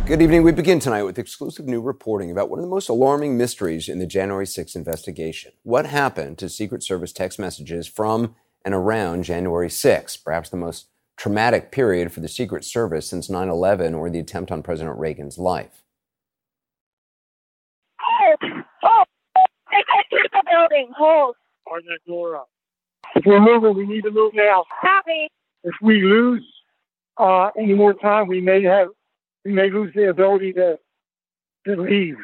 Good evening. We begin tonight with exclusive new reporting about one of the most alarming mysteries in the January 6th investigation. What happened to Secret Service text messages from and around January 6th, perhaps the most traumatic period for the Secret Service since 9/11 or the attempt on President Reagan's life? They hit the building. Hold. Open that door up. If we're moving, we need to move now. Copy. If we lose any more time, we may lose the ability to leave.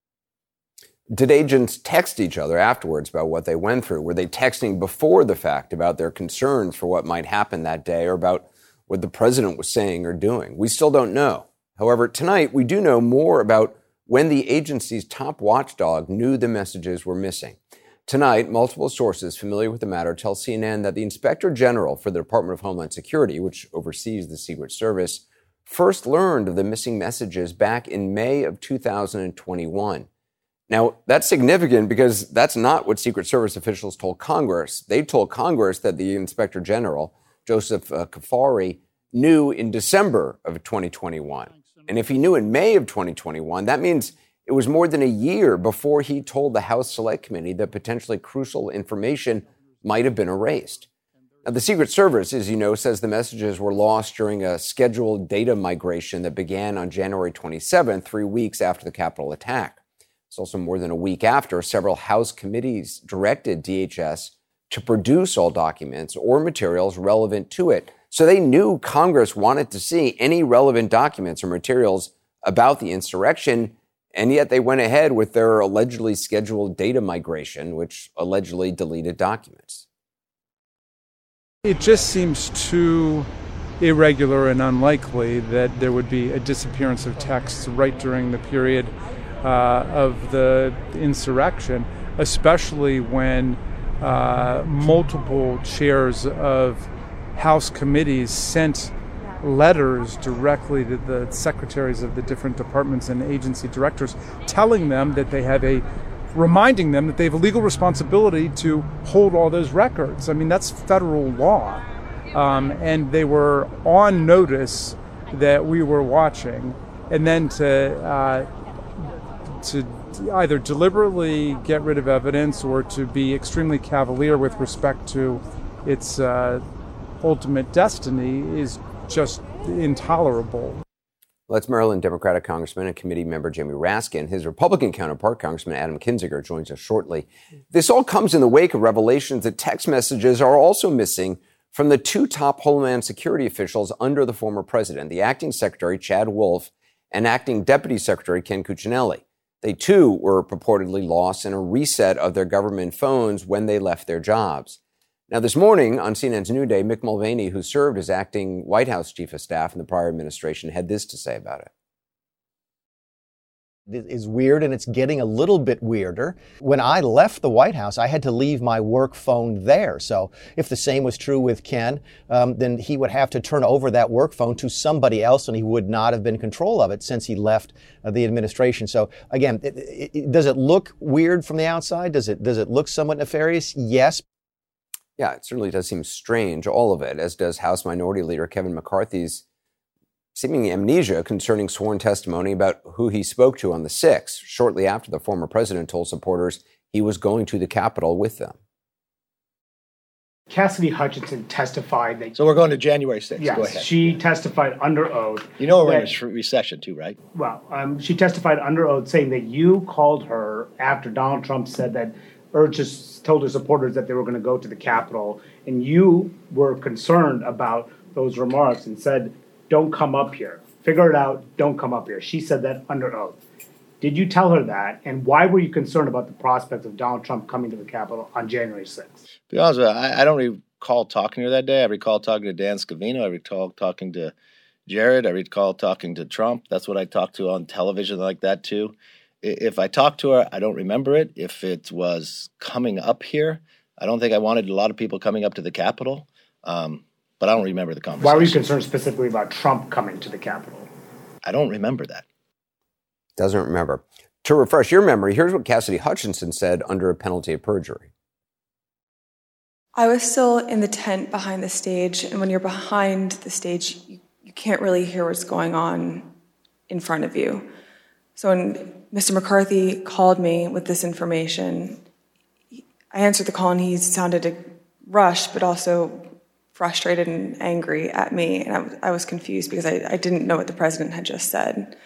Did agents text each other afterwards about what they went through? Were they texting before the fact about their concerns for what might happen that day or about what the president was saying or doing? We still don't know. However, tonight we do know more about when the agency's top watchdog knew the messages were missing. Tonight, multiple sources familiar with the matter tell CNN that the Inspector General for the Department of Homeland Security, which oversees the Secret Service, first learned of the missing messages back in May of 2021. Now, that's significant because that's not what Secret Service officials told Congress. They told Congress that the Inspector General, Joseph Kafari, knew in December of 2021. And if he knew in May of 2021, that means it was more than a year before he told the House Select Committee that potentially crucial information might have been erased. Now, the Secret Service, as you know, says the messages were lost during a scheduled data migration that began on January 27th, 3 weeks after the Capitol attack. It's also more than a week after several House committees directed DHS to produce all documents or materials relevant to it. So they knew Congress wanted to see any relevant documents or materials about the insurrection, and yet they went ahead with their allegedly scheduled data migration, which allegedly deleted documents. It just seems too irregular and unlikely that there would be a disappearance of texts right during the period of the insurrection, especially when multiple chairs of House committees sent letters directly to the secretaries of the different departments and agency directors telling them that reminding them that they have a legal responsibility to hold all those records. I mean, that's federal law. And they were on notice that we were watching. And then to either deliberately get rid of evidence or to be extremely cavalier with respect to its ultimate destiny is just intolerable. Well, that's Maryland Democratic Congressman and committee member Jamie Raskin. His Republican counterpart, Congressman Adam Kinzinger, joins us shortly. This all comes in the wake of revelations that text messages are also missing from the two top Homeland Security officials under the former president, the acting secretary, Chad Wolf, and acting deputy secretary, Ken Cuccinelli. They, too, were purportedly lost in a reset of their government phones when they left their jobs. Now, this morning on CNN's New Day, Mick Mulvaney, who served as acting White House chief of staff in the prior administration, had this to say about it. It is weird, and it's getting a little bit weirder. When I left the White House, I had to leave my work phone there. So if the same was true with Ken, then he would have to turn over that work phone to somebody else, and he would not have been in control of it since he left the administration. So again, does it look weird from the outside? Does it look somewhat nefarious? Yes. Yeah, it certainly does seem strange, all of it, as does House Minority Leader Kevin McCarthy's seeming amnesia concerning sworn testimony about who he spoke to on the 6th, shortly after the former president told supporters he was going to the Capitol with them. Cassidy Hutchinson testified that... So we're going to January 6th. Yes, go ahead. She testified under oath. You know we're in a recession too, right? Well, she testified under oath saying that you called her after Donald Trump said that, or just told her supporters that they were going to go to the Capitol, and you were concerned about those remarks and said, don't come up here. Figure it out. Don't come up here. She said that under oath. Did you tell her that? And why were you concerned about the prospect of Donald Trump coming to the Capitol on January 6th? To be honest with you, I don't recall talking to her that day. I recall talking to Dan Scavino. I recall talking to Jared. I recall talking to Trump. That's what I talked to on television like that too. If I talked to her, I don't remember it. If it was coming up here, I don't think I wanted a lot of people coming up to the Capitol. But I don't remember the conversation. Why were you concerned specifically about Trump coming to the Capitol? I don't remember that. Doesn't remember. To refresh your memory, here's what Cassidy Hutchinson said under a penalty of perjury. I was still in the tent behind the stage, and when you're behind the stage, you can't really hear what's going on in front of you. So when Mr. McCarthy called me with this information, I answered the call and he sounded rushed, but also frustrated and angry at me. And I was confused because I didn't know what the president had just said.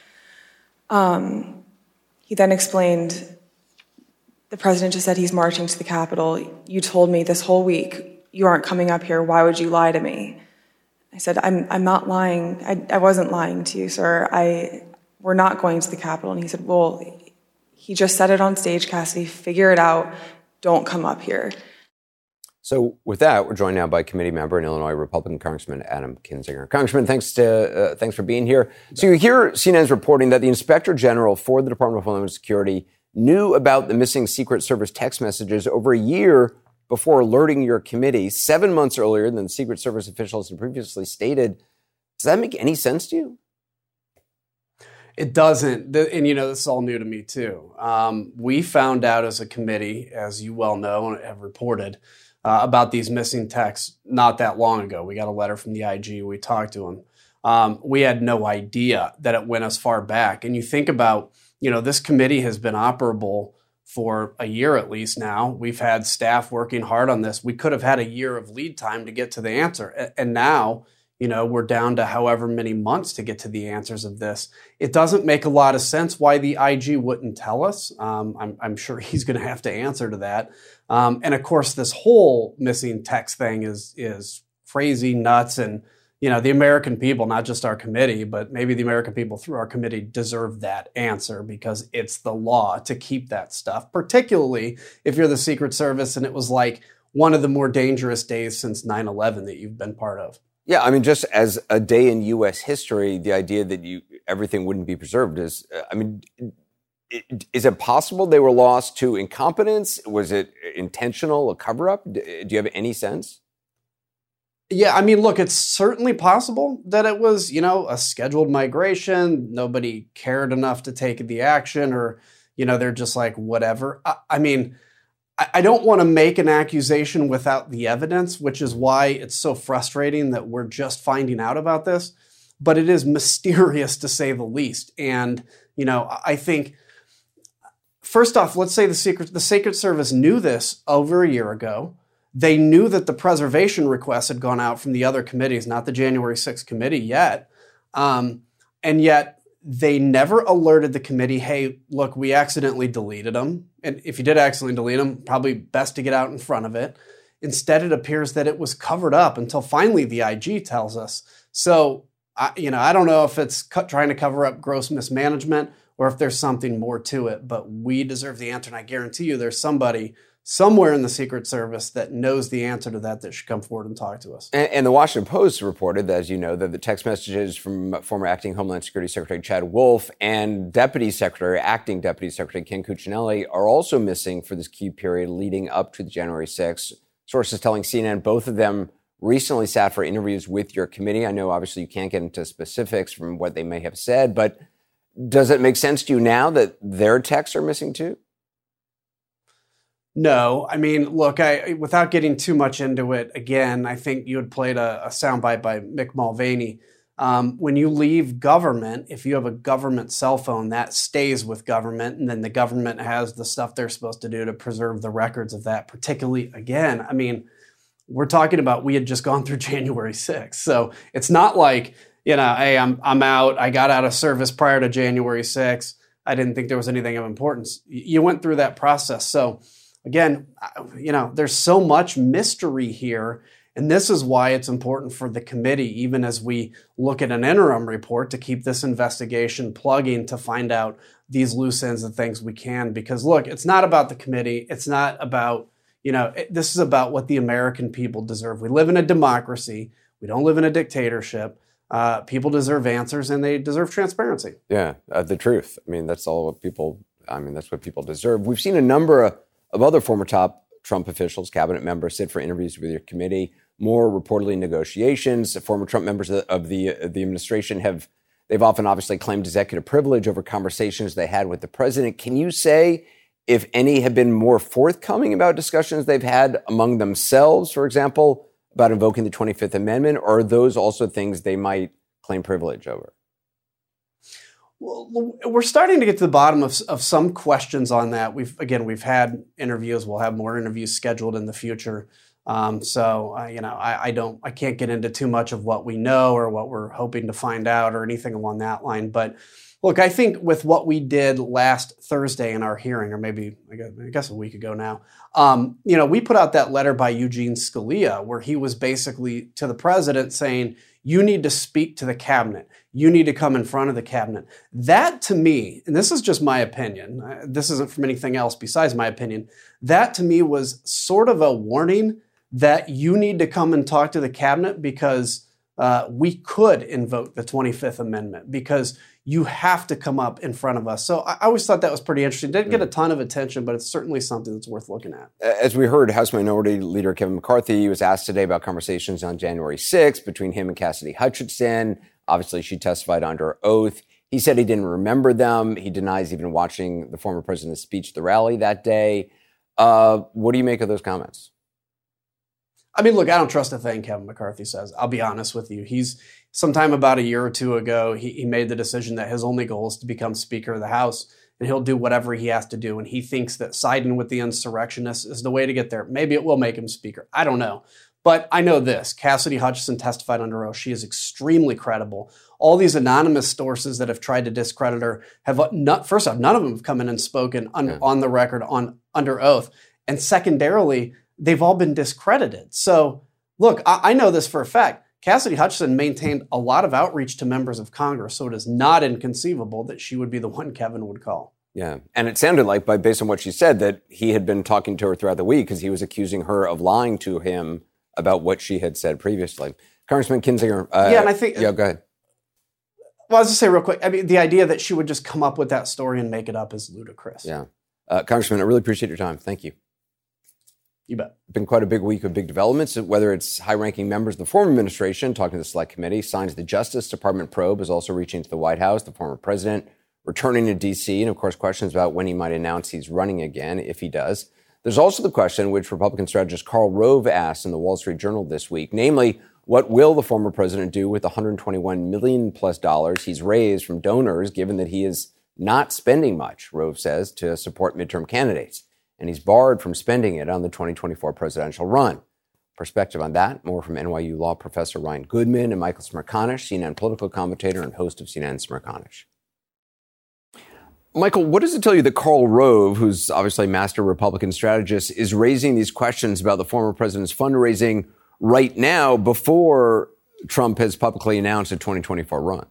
He then explained, the president just said he's marching to the Capitol. You told me this whole week you aren't coming up here. Why would you lie to me? I said, I'm not lying. I wasn't lying to you, sir. We're not going to the Capitol. And he said, well, he just said it on stage, Cassidy. Figure it out. Don't come up here. So with that, we're joined now by committee member and Illinois Republican Congressman Adam Kinzinger. Congressman, thanks for being here. So you hear CNN's reporting that the Inspector General for the Department of Homeland Security knew about the missing Secret Service text messages over a year before alerting your committee, 7 months earlier than the Secret Service officials had previously stated. Does that make any sense to you? It doesn't. And, this is all new to me, too. We found out as a committee, as you well know and have reported, about these missing texts not that long ago. We got a letter from the IG. We talked to him. We had no idea that it went as far back. And you think about, this committee has been operable for a year at least now. We've had staff working hard on this. We could have had a year of lead time to get to the answer. And now, we're down to however many months to get to the answers of this. It doesn't make a lot of sense why the IG wouldn't tell us. I'm sure he's going to have to answer to that. And of course, this whole missing text thing is crazy, nuts. And, the American people, not just our committee, but maybe the American people through our committee deserve that answer because it's the law to keep that stuff, particularly if you're the Secret Service and it was like one of the more dangerous days since 9/11 that you've been part of. Yeah, I mean, just as a day in U.S. history, the idea that everything wouldn't be preserved is, is it possible they were lost to incompetence? Was it intentional, a cover-up? Do you have any sense? Yeah, look, it's certainly possible that it was, a scheduled migration. Nobody cared enough to take the action or, they're just like, whatever. I don't want to make an accusation without the evidence, which is why it's so frustrating that we're just finding out about this. But it is mysterious to say the least. And, I think, first off, let's say the Secret Service knew this over a year ago. They knew that the preservation request had gone out from the other committees, not the January 6th committee yet. And yet they never alerted the committee, hey, look, we accidentally deleted them. And if you did accidentally delete them, probably best to get out in front of it. Instead, it appears that it was covered up until finally the IG tells us. So, I don't know if it's trying to cover up gross mismanagement or if there's something more to it, but we deserve the answer. And I guarantee you there's somebody somewhere in the Secret Service that knows the answer to that should come forward and talk to us. And the Washington Post reported, as you know, that the text messages from former acting Homeland Security Secretary Chad Wolf and acting Deputy Secretary Ken Cuccinelli are also missing for this key period leading up to the January 6th. Sources telling CNN both of them recently sat for interviews with your committee. I know obviously you can't get into specifics from what they may have said, but does it make sense to you now that their texts are missing too? No, look, without getting too much into it, again, I think you had played a soundbite by Mick Mulvaney. When you leave government, if you have a government cell phone, that stays with government, and then the government has the stuff they're supposed to do to preserve the records of that. Particularly, again, we're talking about we had just gone through January 6th, so it's not like hey, I'm out. I got out of service prior to January 6th. I didn't think there was anything of importance. You went through that process, so. Again, there's so much mystery here, and this is why it's important for the committee, even as we look at an interim report, to keep this investigation plugging to find out these loose ends and things we can. Because, look, it's not about the committee. It's not about, this is about what the American people deserve. We live in a democracy. We don't live in a dictatorship. People deserve answers, and they deserve transparency. Yeah, the truth. That's all what people, that's what people deserve. We've seen a number of other former top Trump officials, cabinet members, sit for interviews with your committee. More reportedly negotiations. Former Trump members of the administration they've often obviously claimed executive privilege over conversations they had with the president. Can you say if any have been more forthcoming about discussions they've had among themselves, for example, about invoking the 25th Amendment, or are those also things they might claim privilege over? Well, we're starting to get to the bottom of some questions on that. We've had interviews. We'll have more interviews scheduled in the future. I can't get into too much of what we know or what we're hoping to find out or anything along that line. But look, I think with what we did last Thursday in our hearing, or maybe I guess a week ago now, we put out that letter by Eugene Scalia where he was basically to the president saying, you need to speak to the cabinet. You need to come in front of the cabinet. That to me, and this is just my opinion, this isn't from anything else besides my opinion, that to me was sort of a warning that you need to come and talk to the cabinet because we could invoke the 25th Amendment because you have to come up in front of us. So I always thought that was pretty interesting. Didn't get a ton of attention, but it's certainly something that's worth looking at. As we heard, House Minority Leader Kevin McCarthy was asked today about conversations on January 6th between him and Cassidy Hutchinson. Obviously, she testified under oath. He said he didn't remember them. He denies even watching the former president's speech at the rally that day. What do you make of those comments? I mean, look, I don't trust a thing Kevin McCarthy says. I'll be honest with you. He's sometime about a year or two ago, he made the decision that his only goal is to become Speaker of the House, and he'll do whatever he has to do. And he thinks that siding with the insurrectionists is the way to get there. Maybe it will make him Speaker. I don't know. But I know this. Cassidy Hutchinson testified under oath. She is extremely credible. All these anonymous sources that have tried to discredit her have first off, none of them have come in and spoken on the record under oath. And secondarily, they've all been discredited. So look, I know this for a fact. Cassidy Hutchinson maintained a lot of outreach to members of Congress, so it is not inconceivable that she would be the one Kevin would call. Yeah, and it sounded like, based on what she said, that he had been talking to her throughout the week because he was accusing her of lying to him about what she had said previously. Congressman Kinzinger. And I think... Yeah, go ahead. Well, I was just say real quick, I mean, the idea that she would just come up with that story and make it up is ludicrous. Yeah. Congressman, I really appreciate your time. Thank you. You bet. Been quite a big week of big developments, whether it's high-ranking members of the former administration talking to the Select Committee, signs the Justice Department probe is also reaching to the White House, the former president returning to D.C., and, of course, questions about when he might announce he's running again, if he does. There's also the question which Republican strategist Karl Rove asked in the Wall Street Journal this week, namely, what will the former president do with the $121 million plus he's raised from donors, given that he is not spending much, Rove says, to support midterm candidates? And he's barred from spending it on the 2024 presidential run. Perspective on that, more from NYU law professor Ryan Goodman and Michael Smerconish, CNN political commentator and host of CNN Smerconish. Michael, what does it tell you that Karl Rove, who's obviously a master Republican strategist, is raising these questions about the former president's fundraising right now before Trump has publicly announced a 2024 run?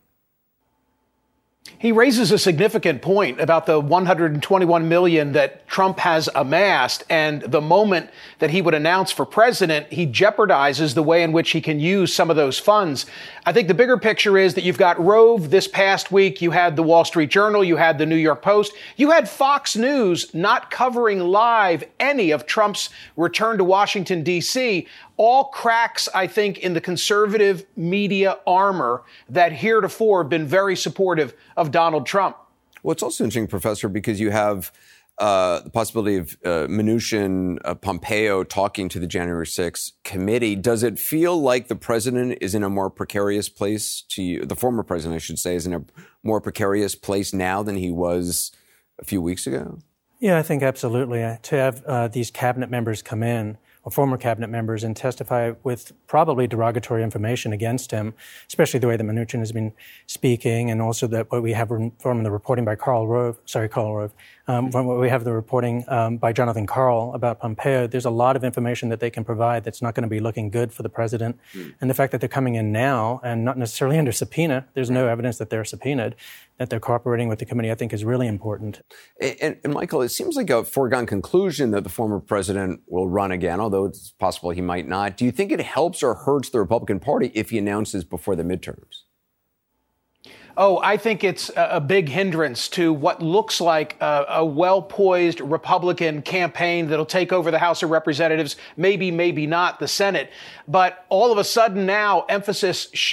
He raises a significant point about the $121 million that Trump has amassed, and the moment that he would announce for president, he jeopardizes the way in which he can use some of those funds. I think the bigger picture is that you've got Rove this past week. You had the Wall Street Journal. You had the New York Post. You had Fox News not covering live any of Trump's return to Washington, D.C., all cracks, I think, in the conservative media armor that heretofore have been very supportive of Donald Trump. Well, it's also interesting, Professor, because you have the possibility of Mnuchin, Pompeo talking to the January 6th committee. Does it feel like the president is in a more precarious place the former president, I should say, is in a more precarious place now than he was a few weeks ago? Yeah, I think absolutely. To have these cabinet members come in, or former cabinet members, and testify with probably derogatory information against him, especially the way that Mnuchin has been speaking, and also that what we have from the reporting by Karl Rove, from what we have the reporting by Jonathan Karl about Pompeo, there's a lot of information that they can provide that's not going to be looking good for the president. And the fact that they're coming in now and not necessarily under subpoena, there's no evidence that they're subpoenaed, that they're cooperating with the committee, I think is really important. And Michael, it seems like a foregone conclusion that the former president will run again, although it's possible he might not. Do you think it helps or hurts the Republican Party if he announces before the midterms? Oh, I think it's a big hindrance to what looks like a well-poised Republican campaign that'll take over the House of Representatives, maybe not the Senate. But all of a sudden now, emphasis shifts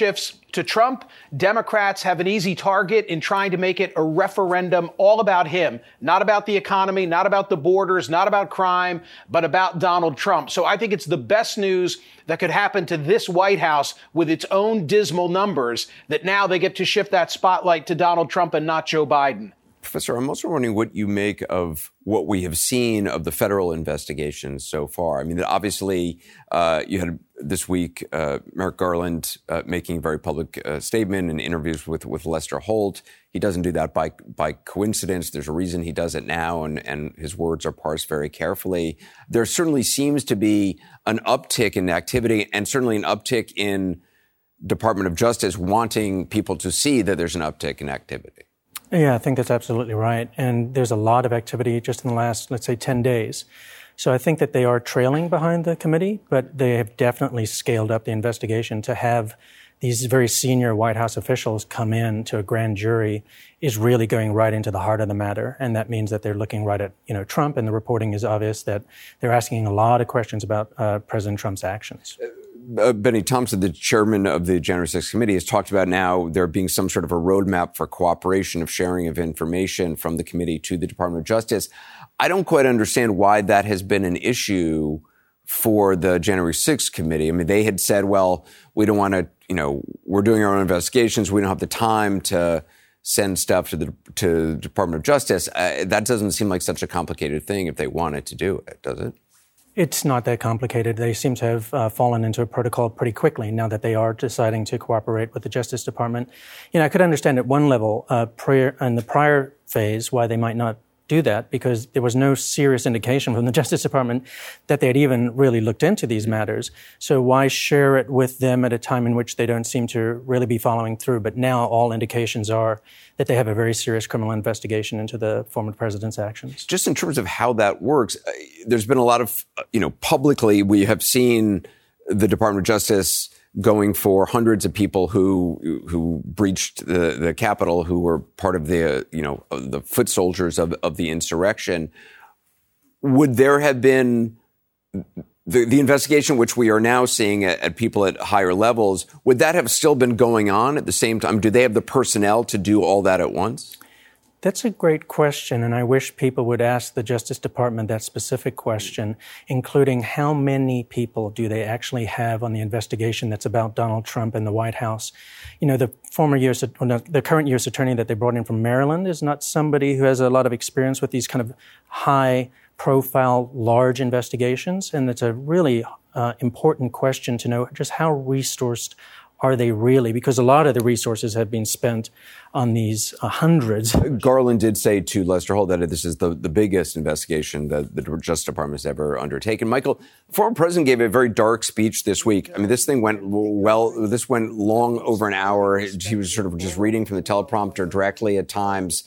To Trump, Democrats have an easy target in trying to make it a referendum all about him, not about the economy, not about the borders, not about crime, but about Donald Trump. So I think it's the best news that could happen to this White House with its own dismal numbers, that now they get to shift that spotlight to Donald Trump and not Joe Biden. Professor, I'm also wondering what you make of what we have seen of the federal investigations so far. I mean, obviously, you had this week Merrick Garland making a very public statement in interviews with Lester Holt. He doesn't do that by coincidence. There's a reason he does it now, and his words are parsed very carefully. There certainly seems to be an uptick in activity, and certainly an uptick in Department of Justice wanting people to see that there's an uptick in activity. Yeah, I think that's absolutely right. And there's a lot of activity just in the last, let's say, 10 days. So I think that they are trailing behind the committee, but they have definitely scaled up the investigation. To have these very senior White House officials come in to a grand jury is really going right into the heart of the matter. And that means that they're looking right at, Trump, and the reporting is obvious that they're asking a lot of questions about President Trump's actions. Benny Thompson, the chairman of the January 6th committee, has talked about now there being some sort of a roadmap for cooperation of sharing of information from the committee to the Department of Justice. I don't quite understand why that has been an issue for the January 6th committee. I mean, they had said, well, we don't want to, we're doing our own investigations. We don't have the time to send stuff to the Department of Justice. That doesn't seem like such a complicated thing if they wanted to do it, does it? It's not that complicated. They seem to have fallen into a protocol pretty quickly now that they are deciding to cooperate with the Justice Department. I could understand at one level, in the prior phase, why they might not do that, because there was no serious indication from the Justice Department that they had even really looked into these matters. So why share it with them at a time in which they don't seem to really be following through? But now all indications are that they have a very serious criminal investigation into the former president's actions. Just in terms of how that works, there's been a lot of, publicly we have seen the Department of Justice going for hundreds of people who breached the Capitol, who were part of the foot soldiers of the insurrection. Would there have been the investigation, which we are now seeing at people at higher levels, would that have still been going on at the same time? Do they have the personnel to do all that at once? That's a great question, and I wish people would ask the Justice Department that specific question, including how many people do they actually have on the investigation that's about Donald Trump and the White House. The current U.S. attorney that they brought in from Maryland is not somebody who has a lot of experience with these kind of high-profile, large investigations, and it's a really important question to know just how resourced are they really? Because a lot of the resources have been spent on these hundreds. Garland did say to Lester Holt that this is the biggest investigation that the Justice Department has ever undertaken. Michael, the former president gave a very dark speech this week. I mean, this thing went this went long over an hour. He was sort of just reading from the teleprompter directly at times.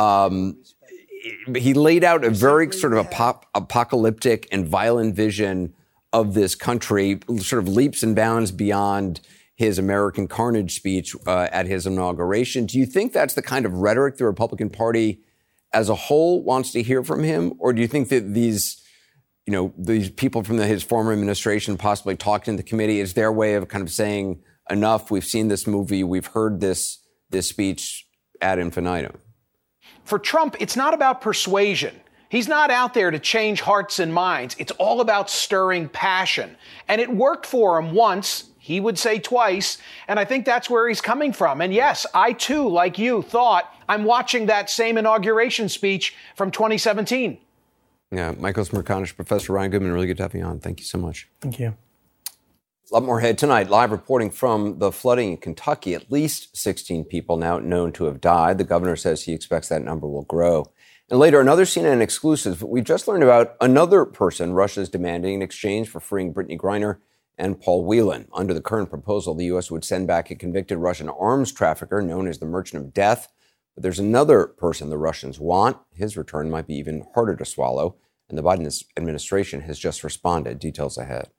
He laid out a very sort of apocalyptic and violent vision of this country, sort of leaps and bounds beyond his American Carnage speech at his inauguration. Do you think that's the kind of rhetoric the Republican Party as a whole wants to hear from him? Or do you think that these people from his former administration possibly talking to the committee is their way of kind of saying, enough, we've seen this movie, we've heard this speech ad infinitum? For Trump, it's not about persuasion. He's not out there to change hearts and minds. It's all about stirring passion. And it worked for him once. He would say twice, and I think that's where he's coming from. And yes, I too, like you, thought I'm watching that same inauguration speech from 2017. Yeah, Michael Smerconish, Professor Ryan Goodman, really good to have you on. Thank you so much. Thank you. A lot more ahead tonight. Live reporting from the flooding in Kentucky. At least 16 people now known to have died. The governor says he expects that number will grow. And later, another CNN exclusive. We just learned about another person Russia is demanding in exchange for freeing Brittany Griner and Paul Whelan. Under the current proposal, the U.S. would send back a convicted Russian arms trafficker known as the Merchant of Death. But there's another person the Russians want. His return might be even harder to swallow. And the Biden administration has just responded. Details ahead.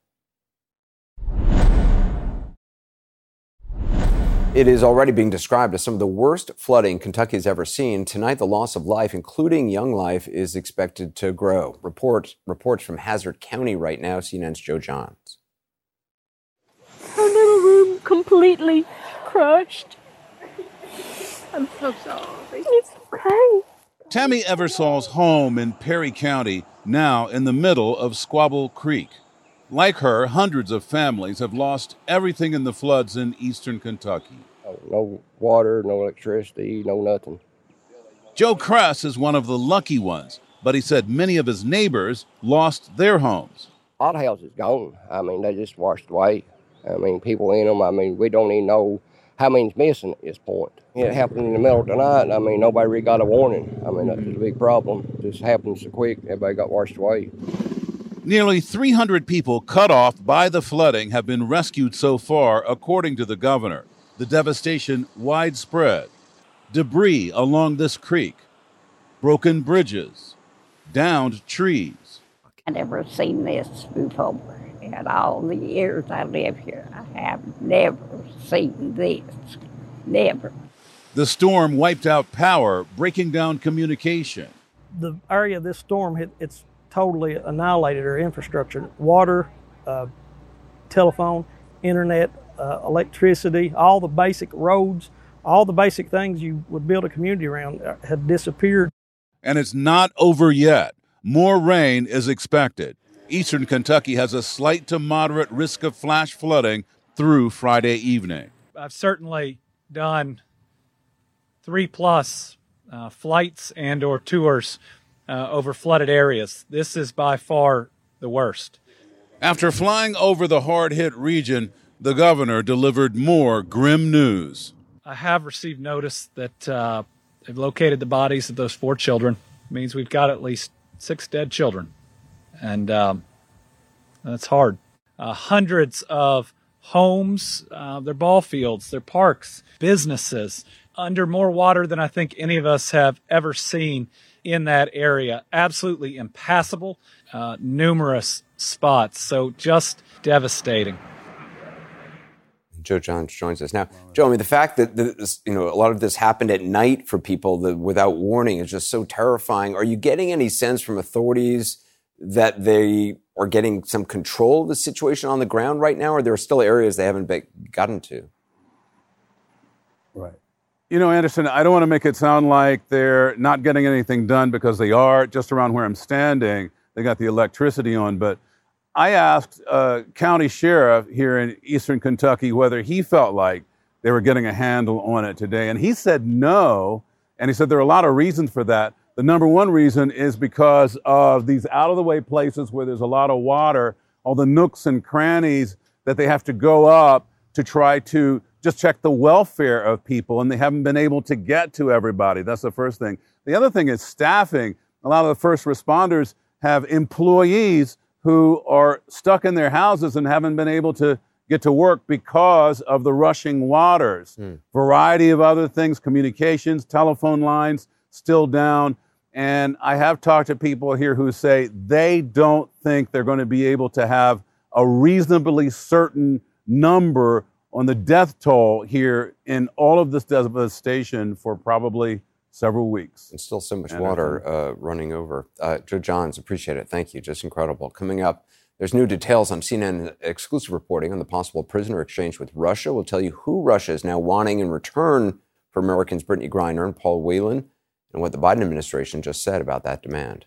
It is already being described as some of the worst flooding Kentucky has ever seen. Tonight, the loss of life, including young life, is expected to grow. Reports from Hazard County right now. CNN's Joe Johns. Her little room completely crushed. I'm so sorry. It's okay. Tammy Eversall's home in Perry County, now in the middle of Squabble Creek. Like her, hundreds of families have lost everything in the floods in eastern Kentucky. No water, no electricity, no nothing. Joe Kress is one of the lucky ones, but he said many of his neighbors lost their homes. A lot of houses gone. I mean, they just washed away. I mean, people in them, I mean, we don't even know how many's missing at this point. It happened in the middle of the night. I mean, nobody really got a warning. I mean, that's a big problem. It just happened so quick, everybody got washed away. Nearly 300 people cut off by the flooding have been rescued so far, according to the governor. The devastation widespread. Debris along this creek, broken bridges, downed trees. I never seen this before. In all the years I live here, I have never seen this. Never. The storm wiped out power, breaking down communication. The area of this storm, it's totally annihilated our infrastructure. Water, telephone, internet, electricity, all the basic roads, all the basic things you would build a community around have disappeared. And it's not over yet. More rain is expected. Eastern Kentucky has a slight to moderate risk of flash flooding through Friday evening. I've certainly done 3+ flights and or tours over flooded areas. This is by far the worst. After flying over the hard-hit region, the governor delivered more grim news. I have received notice that they've located the bodies of those 4 children. It means we've got at least 6 dead children. And that's hard. Hundreds of homes, their ball fields, their parks, businesses under more water than I think any of us have ever seen in that area. Absolutely impassable, numerous spots. So just devastating. Joe Johns joins us now. Joe, I mean, the fact that this, a lot of this happened at night for people without warning is just so terrifying. Are you getting any sense from authorities that they are getting some control of the situation on the ground right now, or there are still areas they haven't gotten to? Right. Anderson, I don't want to make it sound like they're not getting anything done, because they are. Just around where I'm standing, they got the electricity on, but I asked county sheriff here in eastern Kentucky whether he felt like they were getting a handle on it today, and he said no, and he said there are a lot of reasons for that. The number one reason is because of these out-of-the-way places where there's a lot of water, all the nooks and crannies that they have to go up to try to just check the welfare of people, and they haven't been able to get to everybody. That's the first thing. The other thing is staffing. A lot of the first responders have employees who are stuck in their houses and haven't been able to get to work because of the rushing waters. Variety of other things, communications, telephone lines still down. And I have talked to people here who say they don't think they're going to be able to have a reasonably certain number on the death toll here in all of this devastation for probably several weeks. And still so much water running over. Joe Johns, appreciate it. Thank you. Just incredible. Coming up, there's new details on CNN exclusive reporting on the possible prisoner exchange with Russia. We'll tell you who Russia is now wanting in return for Americans Brittany Griner and Paul Whelan, and what the Biden administration just said about that demand.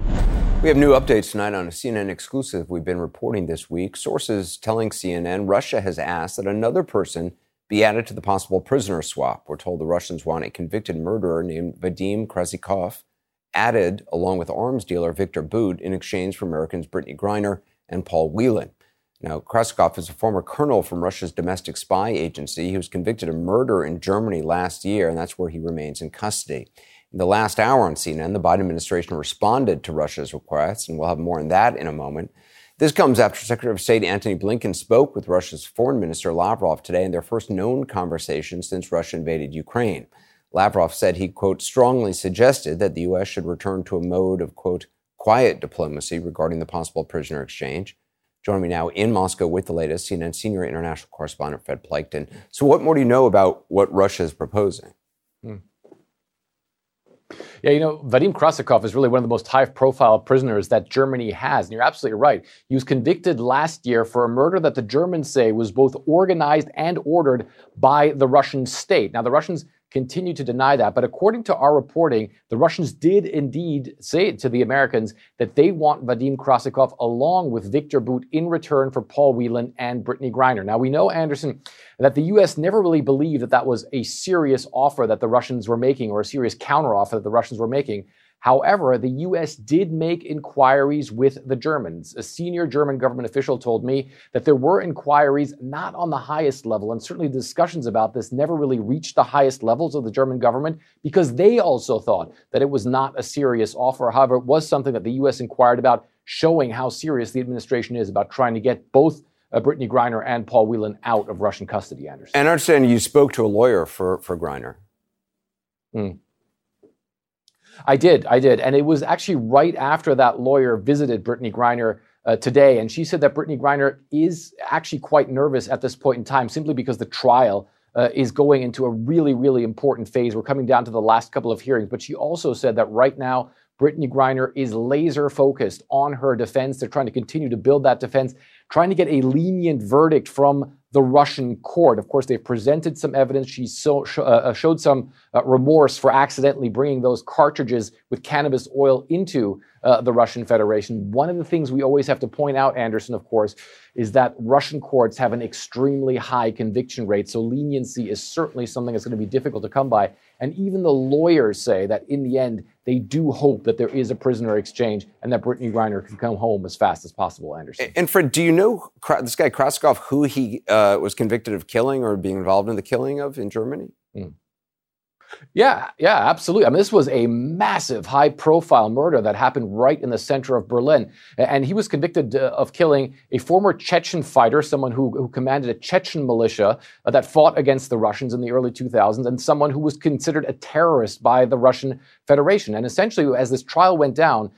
We have new updates tonight on a CNN exclusive we've been reporting this week. Sources telling CNN Russia has asked that another person be added to the possible prisoner swap. We're told the Russians want a convicted murderer named Vadim Krasikov added along with arms dealer Victor Bout in exchange for Americans Brittany Griner and Paul Whelan. Now, Krasikov is a former colonel from Russia's domestic spy agency. He was convicted of murder in Germany last year, and that's where he remains in custody. In the last hour on CNN, the Biden administration responded to Russia's request, and we'll have more on that in a moment. This comes after Secretary of State Antony Blinken spoke with Russia's Foreign Minister Lavrov today in their first known conversation since Russia invaded Ukraine. Lavrov said he, quote, strongly suggested that the U.S. should return to a mode of, quote, quiet diplomacy regarding the possible prisoner exchange. Joining me now in Moscow with the latest, CNN senior international correspondent Fred Pleitgen. So what more do you know about what Russia is proposing? Yeah, Vadim Krasikov is really one of the most high-profile prisoners that Germany has. And you're absolutely right. He was convicted last year for a murder that the Germans say was both organized and ordered by the Russian state. Now, the Russians continue to deny that. But according to our reporting, the Russians did indeed say to the Americans that they want Vadim Krasikov along with Victor Bout in return for Paul Whelan and Brittany Griner. Now, we know, Anderson, that the U.S. never really believed that that was a serious offer that the Russians were making or a serious counteroffer that the Russians were making. However, the U.S. did make inquiries with the Germans. A senior German government official told me that there were inquiries not on the highest level, and certainly discussions about this never really reached the highest levels of the German government because they also thought that it was not a serious offer. However, it was something that the U.S. inquired about, showing how serious the administration is about trying to get both Brittany Griner and Paul Whelan out of Russian custody, Anderson. And I understand you spoke to a lawyer for Griner. I did. And it was actually right after that lawyer visited Brittany Griner today. And she said that Brittany Griner is actually quite nervous at this point in time, simply because the trial is going into a really, really important phase. We're coming down to the last couple of hearings. But she also said that right now, Brittany Griner is laser focused on her defense. They're trying to continue to build that defense, trying to get a lenient verdict from the Russian court. Of course, they've presented some evidence. She showed some remorse for accidentally bringing those cartridges with cannabis oil into the Russian Federation. One of the things we always have to point out, Anderson, of course, is that Russian courts have an extremely high conviction rate. So leniency is certainly something that's going to be difficult to come by. And even the lawyers say that in the end, they do hope that there is a prisoner exchange and that Brittany Griner can come home as fast as possible, Anderson. And Fred, do you know this guy Krasikov, who he was convicted of killing or being involved in the killing of in Germany? Yeah, absolutely. I mean, this was a massive, high-profile murder that happened right in the center of Berlin. And he was convicted of killing a former Chechen fighter, someone who commanded a Chechen militia that fought against the Russians in the early 2000s, and someone who was considered a terrorist by the Russian Federation. And essentially, as this trial went down,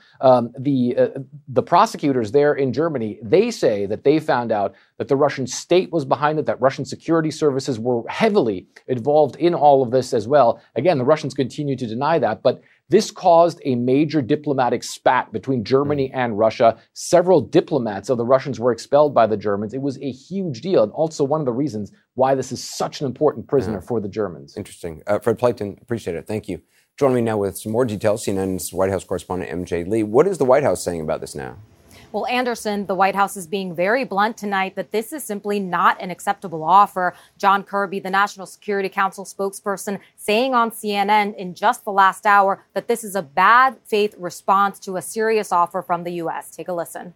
the prosecutors there in Germany, they say that they found out that the Russian state was behind it, that Russian security services were heavily involved in all of this as well. Again, the Russians continue to deny that, but this caused a major diplomatic spat between Germany and Russia. Several diplomats of the Russians were expelled by the Germans. It was a huge deal, and also one of the reasons why this is such an important prisoner for the Germans. Interesting. Fred Pleitgen, appreciate it. Thank you. Joining me now with some more details, CNN's White House correspondent MJ Lee. What is the White House saying about this now? Well, Anderson, the White House is being very blunt tonight that this is simply not an acceptable offer. John Kirby, the National Security Council spokesperson, saying on CNN in just the last hour that this is a bad faith response to a serious offer from the U.S. Take a listen.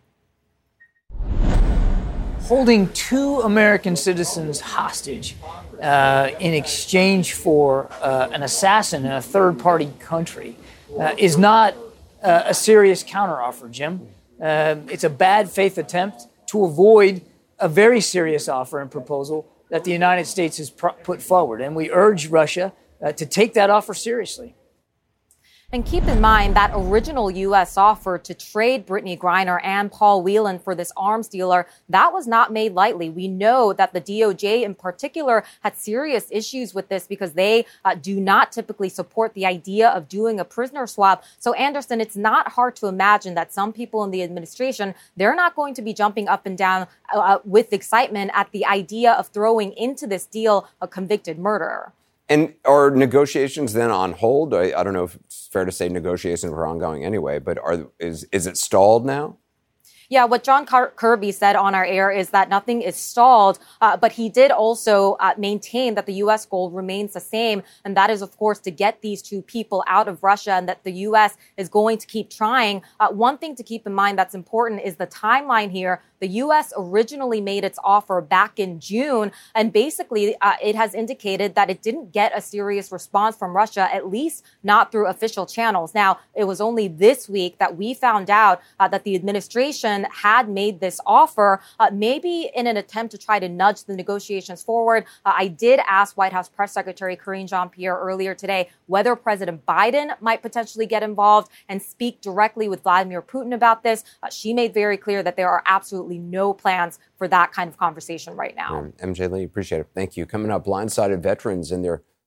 Holding 2 American citizens hostage in exchange for an assassin in a third-party country is not a serious counteroffer, Jim. It's a bad faith attempt to avoid a very serious offer and proposal that the United States has put forward. And we urge Russia to take that offer seriously. And keep in mind that original U.S. offer to trade Brittany Griner and Paul Whelan for this arms dealer, that was not made lightly. We know that the DOJ in particular had serious issues with this because they do not typically support the idea of doing a prisoner swap. So, Anderson, it's not hard to imagine that some people in the administration, they're not going to be jumping up and down with excitement at the idea of throwing into this deal a convicted murderer. And are negotiations then on hold? I don't know if it's fair to say negotiations are ongoing anyway, but is it stalled now? Yeah, what John Kirby said on our air is that nothing is stalled, but he did also maintain that the U.S. goal remains the same, and that is, of course, to get these 2 people out of Russia and that the U.S. is going to keep trying. One thing to keep in mind that's important is the timeline here. The U.S. originally made its offer back in June, and basically it has indicated that it didn't get a serious response from Russia, at least not through official channels. Now, it was only this week that we found out that the administration had made this offer, maybe in an attempt to try to nudge the negotiations forward. I did ask White House Press Secretary Karine Jean-Pierre earlier today whether President Biden might potentially get involved and speak directly with Vladimir Putin about this. She made very clear that there are absolutely no plans for that kind of conversation right now. MJ Lee, appreciate it. Thank you. Coming up, blindsided veterans and their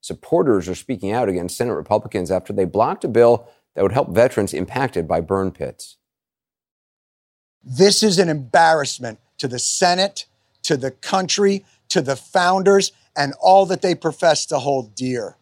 supporters are speaking out against Senate Republicans after they blocked a bill that would help veterans impacted by burn pits. This is an embarrassment to the Senate, to the country, to the founders, and all that they profess to hold dear.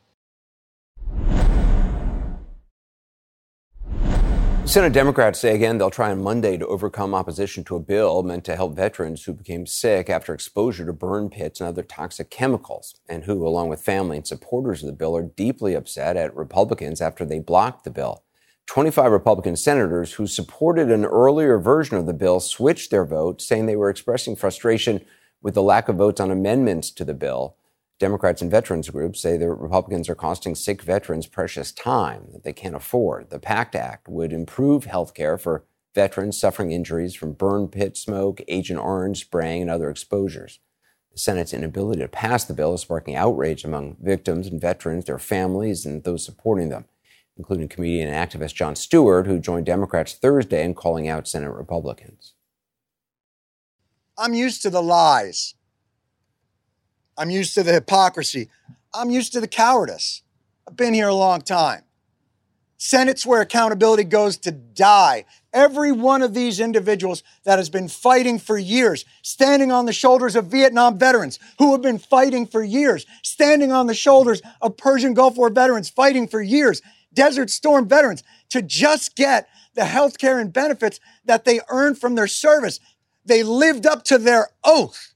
Senate Democrats say again they'll try on Monday to overcome opposition to a bill meant to help veterans who became sick after exposure to burn pits and other toxic chemicals, and who, along with family and supporters of the bill, are deeply upset at Republicans after they blocked the bill. 25 Republican senators who supported an earlier version of the bill switched their vote, saying they were expressing frustration with the lack of votes on amendments to the bill. Democrats and veterans groups say the Republicans are costing sick veterans precious time that they can't afford. The PACT Act would improve health care for veterans suffering injuries from burn pit smoke, Agent Orange spraying, and other exposures. The Senate's inability to pass the bill is sparking outrage among victims and veterans, their families, and those supporting them, including comedian and activist Jon Stewart, who joined Democrats Thursday in calling out Senate Republicans. I'm used to the lies. I'm used to the hypocrisy. I'm used to the cowardice. I've been here a long time. Senate's where accountability goes to die. Every one of these individuals that has been fighting for years, standing on the shoulders of Vietnam veterans who have been fighting for years, standing on the shoulders of Persian Gulf War veterans fighting for years, Desert Storm veterans, to just get the health care and benefits that they earned from their service. They lived up to their oath.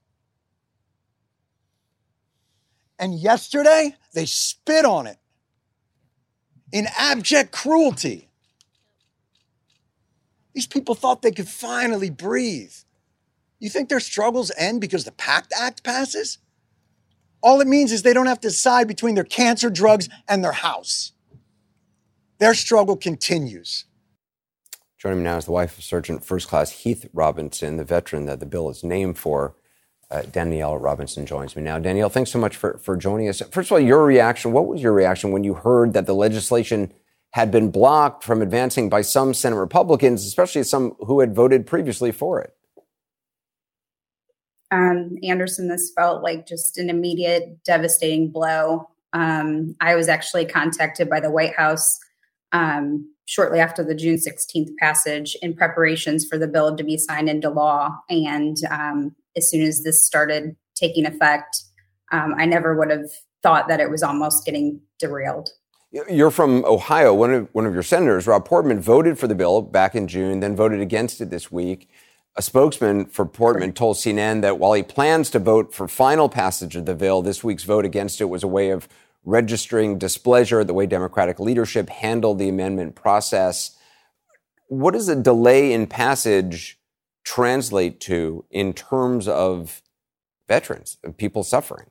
And yesterday, they spit on it in abject cruelty. These people thought they could finally breathe. You think their struggles end because the PACT Act passes? All it means is they don't have to decide between their cancer drugs and their house. Their struggle continues. Joining me now is the wife of Sergeant First Class Heath Robinson, the veteran that the bill is named for. Danielle Robinson joins me now. Danielle, thanks so much for joining us. First of all, your reaction. What was your reaction when you heard that the legislation had been blocked from advancing by some Senate Republicans, especially some who had voted previously for it? Anderson, this felt like just an immediate, devastating blow. I was actually contacted by the White House shortly after the June 16th passage in preparations for the bill to be signed into law. And as soon as this started taking effect, I never would have thought that it was almost getting derailed. You're from Ohio. One of your senators, Rob Portman, voted for the bill back in June, then voted against it this week. A spokesman for Portman told CNN that while he plans to vote for final passage of the bill, this week's vote against it was a way of registering displeasure at the way Democratic leadership handled the amendment process. What does a delay in passage translate to in terms of veterans, of people suffering?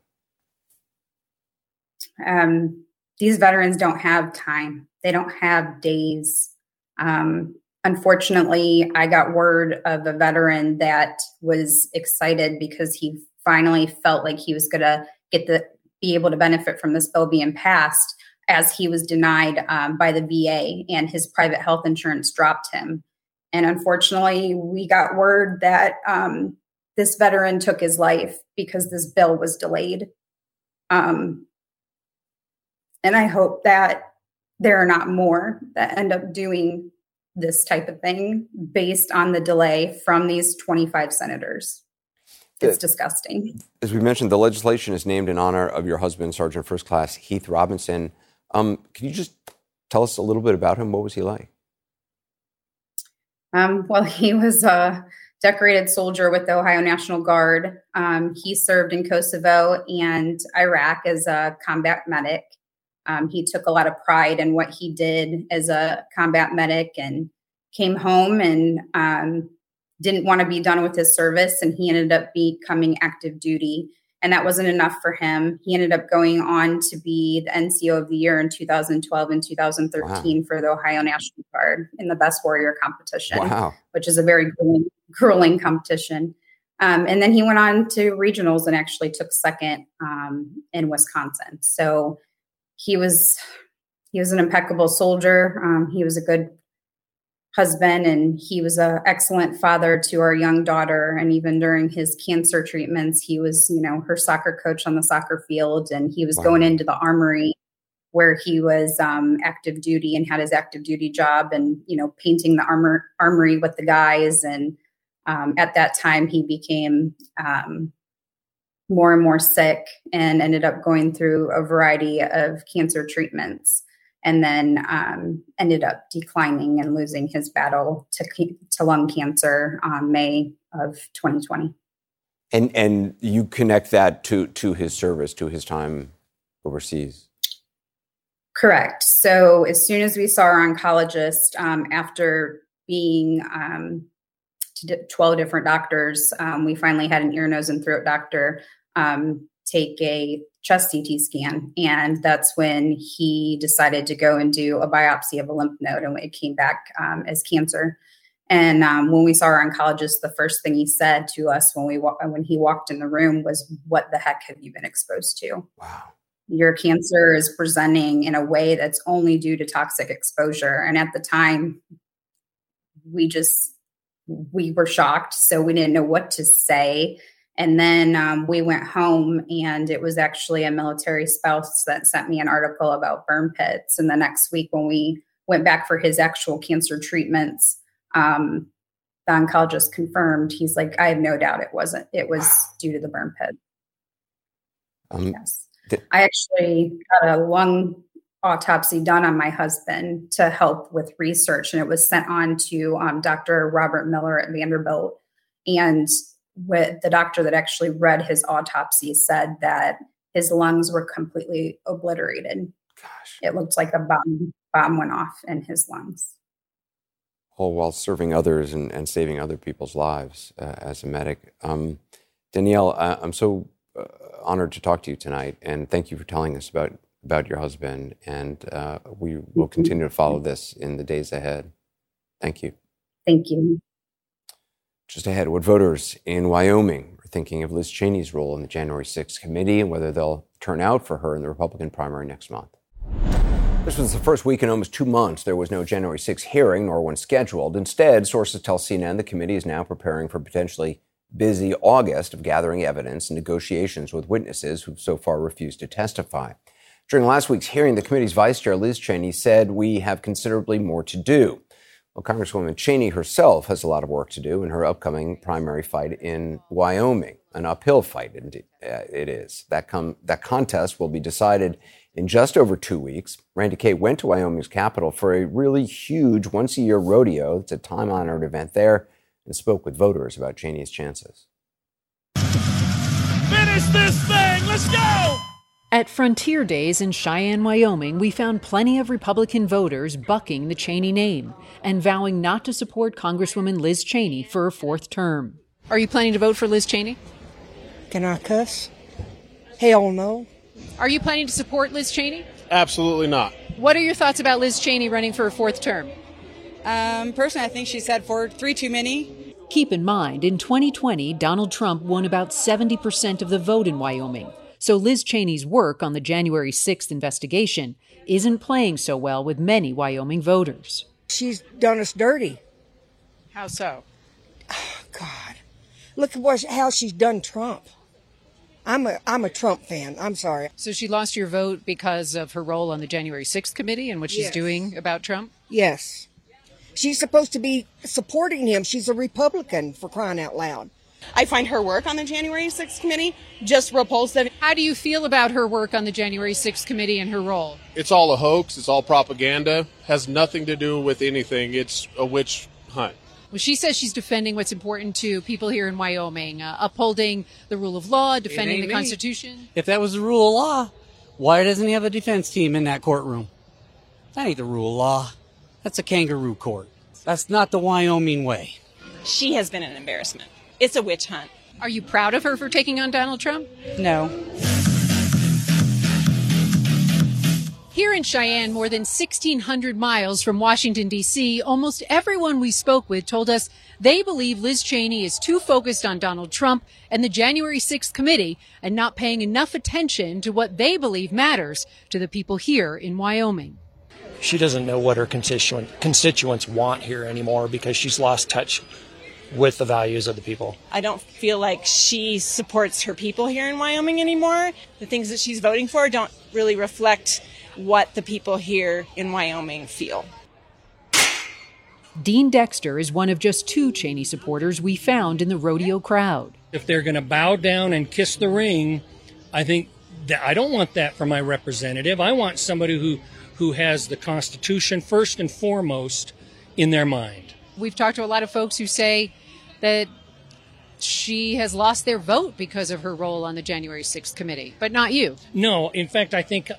These veterans don't have time. They don't have days. Unfortunately, I got word of a veteran that was excited because he finally felt like he was going to be able to benefit from this bill being passed, as he was denied by the VA and his private health insurance dropped him. And unfortunately, we got word that this veteran took his life because this bill was delayed. And I hope that there are not more that end up doing this type of thing based on the delay from these 25 senators. It's disgusting. As we mentioned, the legislation is named in honor of your husband, Sergeant First Class Heath Robinson. Can you just tell us a little bit about him? What was he like? Well, he was a decorated soldier with the Ohio National Guard. He served in Kosovo and Iraq as a combat medic. He took a lot of pride in what he did as a combat medic and came home and didn't want to be done with his service. And he ended up becoming active duty. And that wasn't enough for him. He ended up going on to be the NCO of the Year in 2012 and 2013 for the Ohio National Guard in the Best Warrior competition, which is a very grueling competition. And then he went on to regionals and actually took second in Wisconsin. So he was an impeccable soldier. He was a good husband, and he was an excellent father to our young daughter. And even during his cancer treatments, he was, her soccer coach on the soccer field, and he was going into the armory where he was active duty and had his active duty job, and painting the armory with the guys. And at that time, he became more and more sick and ended up going through a variety of cancer treatments, and then ended up declining and losing his battle to lung cancer on May of 2020. And you connect that to his service, to his time overseas? Correct. So as soon as we saw our oncologist, after being to 12 different doctors, we finally had an ear, nose, and throat doctor take a chest CT scan. And that's when he decided to go and do a biopsy of a lymph node, and it came back as cancer. And when we saw our oncologist, the first thing he said to us when he walked in the room was, "What the heck have you been exposed to? Wow. Your cancer is presenting in a way that's only due to toxic exposure." And at the time, we were shocked. So we didn't know what to say. And then we went home, and it was actually a military spouse that sent me an article about burn pits. And the next week, when we went back for his actual cancer treatments, the oncologist confirmed. He's like, "I have no doubt it wasn't. It was due to the burn pit." Yes. I actually got a lung autopsy done on my husband to help with research, and it was sent on to Dr. Robert Miller at Vanderbilt. And the doctor that actually read his autopsy said that his lungs were completely obliterated. Gosh. It looked like a bomb went off in his lungs. All while serving others and saving other people's lives as a medic. Danielle, I'm so honored to talk to you tonight, and thank you for telling us about your husband, and we will continue to follow this in the days ahead. Thank you. Thank you. Just ahead, what voters in Wyoming are thinking of Liz Cheney's role in the January 6th committee and whether they'll turn out for her in the Republican primary next month. This was the first week in almost 2 months there was no January 6th hearing, nor one scheduled. Instead, sources tell CNN the committee is now preparing for potentially busy August of gathering evidence and negotiations with witnesses who've so far refused to testify. During last week's hearing, the committee's vice chair, Liz Cheney, said we have considerably more to do. Well, Congresswoman Cheney herself has a lot of work to do in her upcoming primary fight in Wyoming, an uphill fight it is. That contest will be decided in just over 2 weeks. Randy Kay went to Wyoming's capital for a really huge once-a-year rodeo. It's a time-honored event there, and spoke with voters about Cheney's chances. Finish this thing! Let's go! At Frontier Days in Cheyenne, Wyoming, we found plenty of Republican voters bucking the Cheney name and vowing not to support Congresswoman Liz Cheney for a fourth term. Are you planning to vote for Liz Cheney? Can I cuss? Hell no. Are you planning to support Liz Cheney? Absolutely not. What are your thoughts about Liz Cheney running for a fourth term? Personally, I think she's had three too many. Keep in mind, in 2020, Donald Trump won about 70% of the vote in Wyoming. So Liz Cheney's work on the January 6th investigation isn't playing so well with many Wyoming voters. She's done us dirty. How so? Oh, God. Look at how she's done Trump. I'm a Trump fan. I'm sorry. So she lost your vote because of her role on the January 6th committee and what she's doing about Trump? Yes. She's supposed to be supporting him. She's a Republican, for crying out loud. I find her work on the January 6th committee just repulsive. How do you feel about her work on the January 6th committee and her role? It's all a hoax. It's all propaganda. Has nothing to do with anything. It's a witch hunt. Well, she says she's defending what's important to people here in Wyoming, upholding the rule of law, defending the Constitution. If that was the rule of law, why doesn't he have a defense team in that courtroom? That ain't the rule of law. That's a kangaroo court. That's not the Wyoming way. She has been an embarrassment. It's a witch hunt. Are you proud of her for taking on Donald Trump? No. Here in Cheyenne, more than 1,600 miles from Washington, D.C., almost everyone we spoke with told us they believe Liz Cheney is too focused on Donald Trump and the January 6th committee and not paying enough attention to what they believe matters to the people here in Wyoming. she doesn't know what her constituents want here anymore because she's lost touch with the values of the people. I don't feel like she supports her people here in Wyoming anymore. The things that she's voting for don't really reflect what the people here in Wyoming feel. Dean Dexter is one of just 2 Cheney supporters we found in the rodeo crowd. If they're going to bow down and kiss the ring, I think that I don't want that for my representative. I want somebody who has the Constitution first and foremost in their mind. We've talked to a lot of folks who say that she has lost their vote because of her role on the January 6th committee, but not you. No, in fact, I think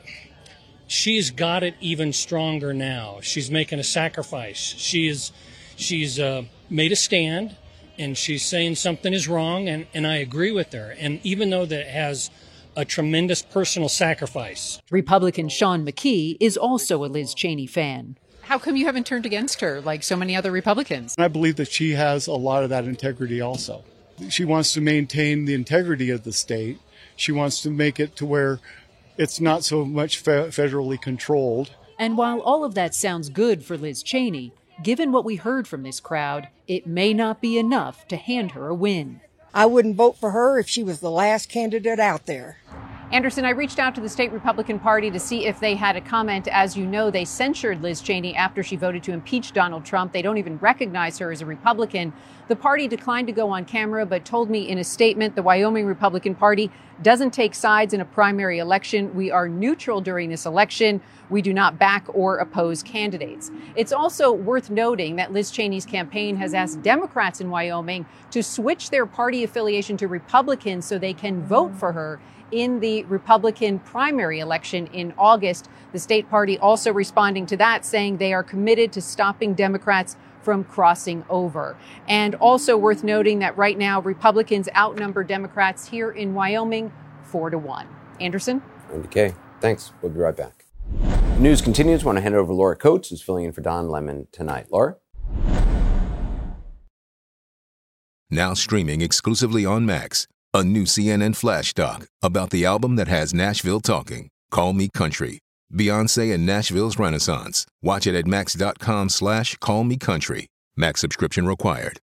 she's got it even stronger now. She's making a sacrifice. She's made a stand, and she's saying something is wrong, and I agree with her. And even though that has a tremendous personal sacrifice. Republican Sean McKee is also a Liz Cheney fan. How come you haven't turned against her like so many other Republicans? I believe that she has a lot of that integrity also. She wants to maintain the integrity of the state. She wants to make it to where it's not so much federally controlled. And while all of that sounds good for Liz Cheney, given what we heard from this crowd, it may not be enough to hand her a win. I wouldn't vote for her if she was the last candidate out there. Anderson, I reached out to the state Republican Party to see if they had a comment. As you know, they censured Liz Cheney after she voted to impeach Donald Trump. They don't even recognize her as a Republican. The party declined to go on camera, but told me in a statement the Wyoming Republican Party doesn't take sides in a primary election. We are neutral during this election. We do not back or oppose candidates. It's also worth noting that Liz Cheney's campaign has asked Democrats in Wyoming to switch their party affiliation to Republicans so they can vote for her in the Republican primary election in August. The state party also responding to that, saying they are committed to stopping Democrats from crossing over. And also worth noting that right now, Republicans outnumber Democrats here in Wyoming 4-1. Anderson? Okay, thanks. We'll be right back. The news continues. I want to hand it over to Laura Coates, who's filling in for Don Lemon tonight. Laura? Now streaming exclusively on Max. A new CNN flash doc about the album that has Nashville talking. Call Me Country. Beyonce and Nashville's Renaissance. Watch it at max.com/callmecountry. Max subscription required.